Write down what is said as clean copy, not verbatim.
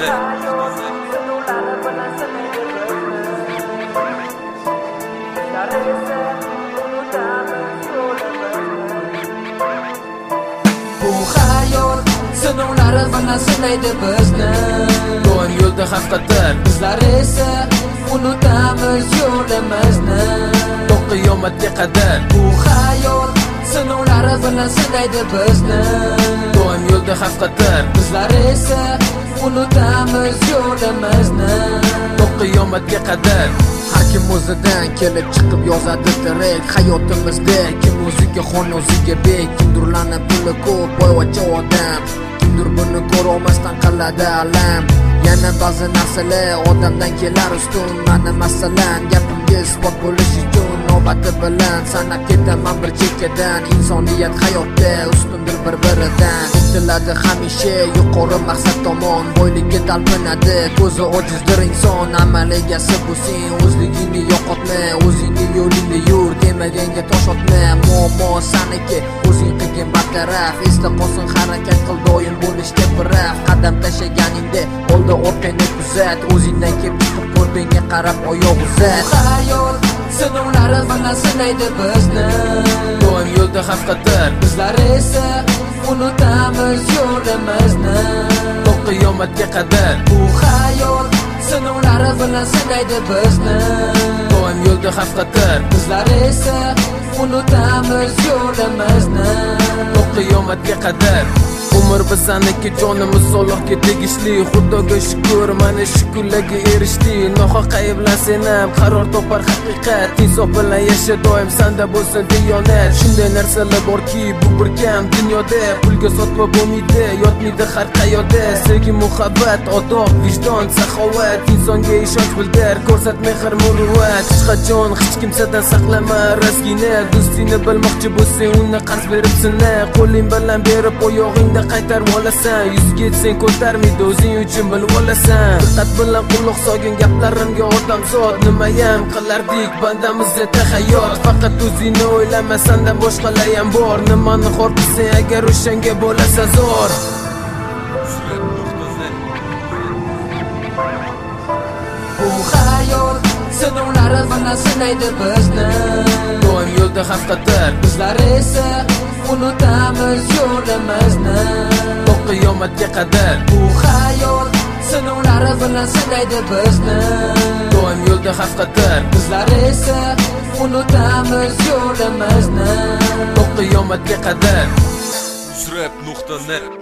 Bu hayot sinovlari bilan sinaydi bizni. Doim yo'lda xavf-xatar, Bizlar esa unutamiz yo'limizni. to qiyomatga qadar. Bu hayot sinovlari bilan sinaydi bizni. Doim yo'lda xavf-xatar, Bizlar esa unutamiz yo'limizni. to qiyomatga qadar. Har kim o'zidan kelib chiqib yozadi direkt hayotimizda. Kim o'ziga xon, o'ziga bek, kimdir lanib puli ko'p, boyvachcha odam, kimdir buni ko'rolmasdan qiladi alam. Yana ba'zi narsalar odamdan kelar ustun. Mani masalan gapimga isbot bo'lish uchun navbati bilan sanab ketaman bir chekkadan. Insoniyat hayotda ustundir bir-biridan, intiladi hamisha yuqori maqsad tomon. Boylikka talpinadi, ko'zi ojizdir inson. Amal egasi bo'lsang o'zligingni yo'qotma, o'zingni yo'lingda yur, demaganga tosh otma. Muammo saniki, o'zing qilgan bartaraf. Esda qolsin harakat qil, doim bo'lishga biraf. Qadam tashlaganingda oldi orqangni kuzat, o'zingdan kelib chiqib ko'rbenga qarab oyoq uzat. Bu hayot sinovlari bilan sinaydi bizni. Doim yo'lda xavf-xatar, Bizlar esa unutamiz yo'limizni. to qiyomatga qadar. Bu hayot sinovlari bilan sinaydi bizni. Doim yo'lda xavf-xatar, Bizlar esa unutamiz yo'limizni. to qiyomatga qadar. Umr bizaniki, jonimiz Allohga tegishli. Xudoga shukr, mana shu kunlarga erishdi. Nohaq ayblansan ham qaror topar haqiqat. Insof bilan yasha, doim sanda bo'lsin diyonat. Shunday narsalar borki, bu bir kam dunyoda. Pulga sotma bo'lmaydi, yotmaydi har qayoqda. Sevgi, muhabbat, odob, vijdon, saxovat. Insonga ishonch bildir, ko'rsat mehr, muruvvat. Hech qachon hech kimsadan saqlama razgina. Do'stingni bilmoqchi bo'lsang, uni qarz berib sina. Qo'ling bilan berib oyog'ingda qaytarib olasan. Yuzga yetsang ko'tarmaydi, o'zing uchun bilib olasan. Diqqat bilan quloq solgin gaplarimga odamzod. Nimayam qilardik bandamizda hayot. Faqat o'zingni o'ylama, sendan boshqalar ham bor. Nimani xor qilsang agar o'shanga bo'lasa zo'r. Bu hayot sinovlari bilan sinaydi bizni. Doim yo'lda xavf-xatar, Bizlar esa unutamiz yo'limizni. to qiyomatga qadar. Bu hayot sinovlari bilan sinaydi bizni. Doim yo'lda xavf-xatar, Bizlar esa unutamiz yo'limizni. to qiyomatga qadar. Srep.net